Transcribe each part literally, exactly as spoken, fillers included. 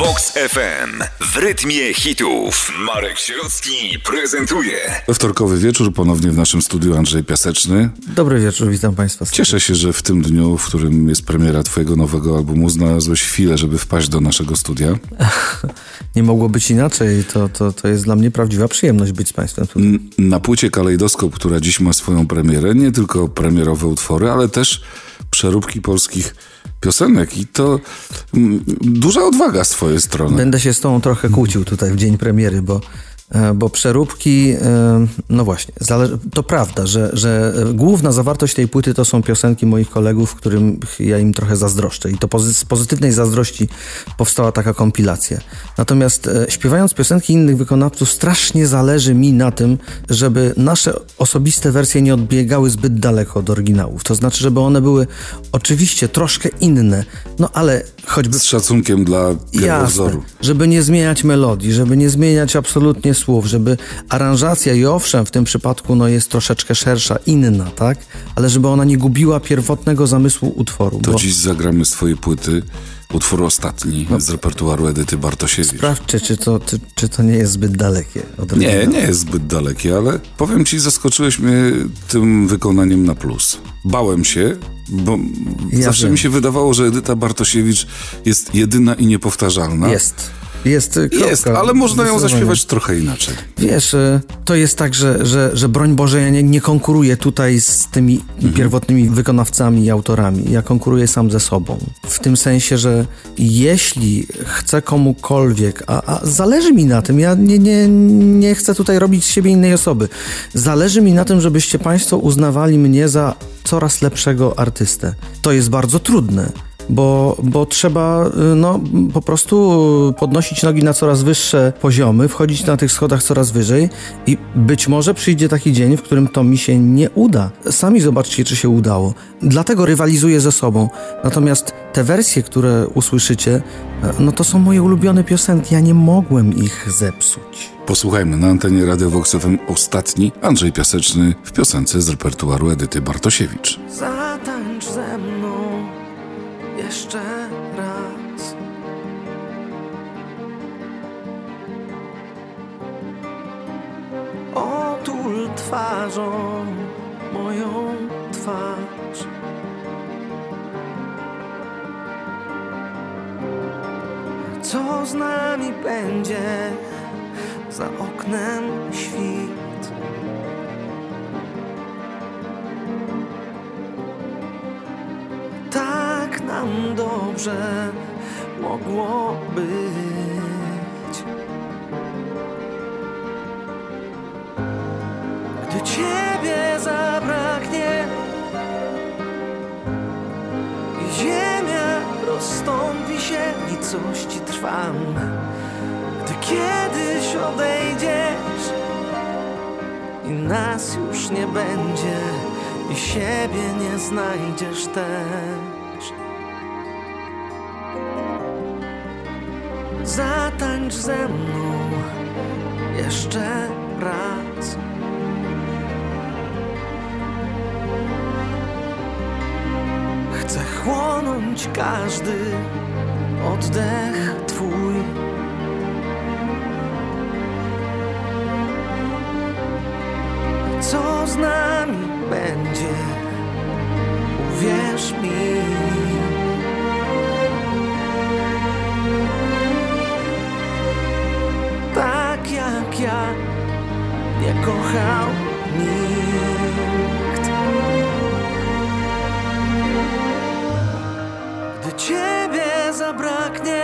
Vox F M w rytmie hitów. Marek Sierocki prezentuje. We wtorkowy wieczór ponownie w naszym studiu Andrzej Piaseczny. Dobry wieczór, witam Państwa. Cieszę się, że w tym dniu, w którym jest premiera twojego nowego albumu, znalazłeś chwilę, żeby wpaść do naszego studia. Nie mogło być inaczej. To, to, to jest dla mnie prawdziwa przyjemność być z Państwem tutaj. Na płycie Kalejdoskop, która dziś ma swoją premierę, nie tylko premierowe utwory, ale też przeróbki polskich piosenek i to mm, duża odwaga z twojej strony. Będę się z tą trochę kłócił tutaj w dzień premiery, bo, bo przeróbki, no właśnie, zale- to prawda, że, że główna zawartość tej płyty to są piosenki moich kolegów, którym ja im trochę zazdroszczę i to pozy- z pozytywnej zazdrości powstała taka kompilacja. Natomiast śpiewając piosenki innych wykonawców, strasznie zależy mi na tym, żeby nasze osobiste wersje nie odbiegały zbyt daleko od oryginałów. To znaczy, żeby one były oczywiście troszkę inne, no ale choćby... Z szacunkiem dla pierwowzoru. Jasne, żeby nie zmieniać melodii, żeby nie zmieniać absolutnie słów, żeby aranżacja i owszem w tym przypadku no, jest troszeczkę szersza, inna, tak? Ale żeby ona nie gubiła pierwotnego zamysłu utworu. To bo... dziś zagramy z twojej płyty utwór ostatni no. z repertuaru Edyty Bartosiewicz. Sprawdźcie, czy to, czy, czy to nie jest zbyt dalekie od Nie, oryginału. nie jest zbyt dalekie, ale powiem ci, zaskoczyłeś mnie tym wykonaniem na plus. Bałem się, bo Ja zawsze wiem. mi się wydawało, że Edyta Bartosiewicz jest jedyna i niepowtarzalna. Jest. Jest, kropka. Jest, ale można ją Zdecydowanie. zaśpiewać trochę inaczej. Wiesz, to jest tak, że, że, że broń Boże, ja nie, nie konkuruję tutaj z tymi mhm. pierwotnymi wykonawcami i autorami. Ja konkuruję sam ze sobą. W tym sensie, że jeśli chcę komukolwiek, a, a zależy mi na tym, ja nie, nie, nie chcę tutaj robić z siebie innej osoby. Zależy mi na tym, żebyście Państwo uznawali mnie za coraz lepszego artystę. To jest bardzo trudne. Bo, bo trzeba no, po prostu podnosić nogi na coraz wyższe poziomy, wchodzić na tych schodach coraz wyżej i być może przyjdzie taki dzień, w którym to mi się nie uda. Sami zobaczcie, czy się udało. Dlatego rywalizuję ze sobą. Natomiast te wersje, które usłyszycie, no to są moje ulubione piosenki. Ja nie mogłem ich zepsuć. Posłuchajmy na antenie Radio Vox F M ostatni Andrzej Piaseczny w piosence z repertuaru Edyty Bartosiewicz. Zatańcz ze mną jeszcze raz. Otul twarzą moją twarz. Co z nami będzie za oknem świt? Tak nam dobrze mogło być. Gdy Ciebie zabraknie i ziemia rozstąpi się, nicości trwam. Gdy kiedyś odejdziesz i nas już nie będzie i siebie nie znajdziesz też. Zatańcz ze mną jeszcze raz. Chcę chłonąć każdy oddech Twój. Co z nami będzie? Uwierz mi. Tak jak ja nie kochał nikt. Gdy Ciebie zabraknie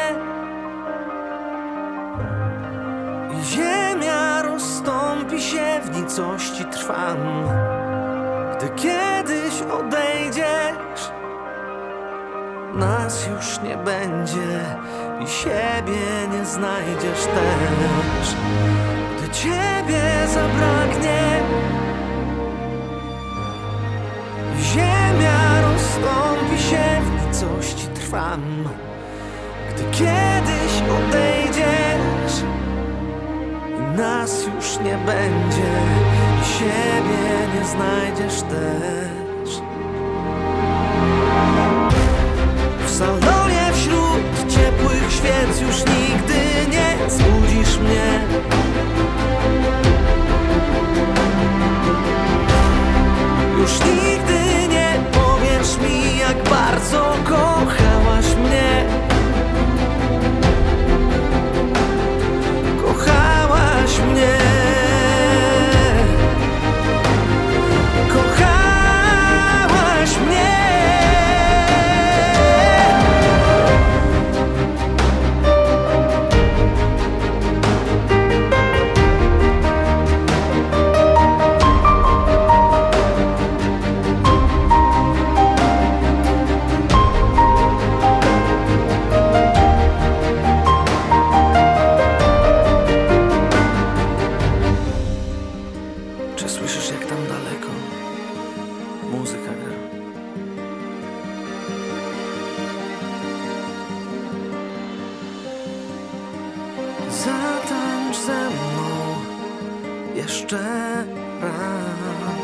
i ziemia rozstąpi się, w nicości trwam. Gdy kiedyś odejdziesz, nas już nie będzie i siebie nie znajdziesz też. Gdy Ciebie zabraknie, ziemia rozstąpi się, w nicości trwam. Gdy kiedyś odejdziesz, nas już nie będzie i siebie nie znajdziesz też. W salonie wśród ciebie ciepłych świec już nigdy nie zbudzisz mnie. Już nigdy nie powiesz mi, jak bardzo kochałaś mnie. Kochałaś mnie. Kochałaś mnie. Czy słyszysz, jak tam daleko muzyka gra? Zatańcz ze mną jeszcze raz.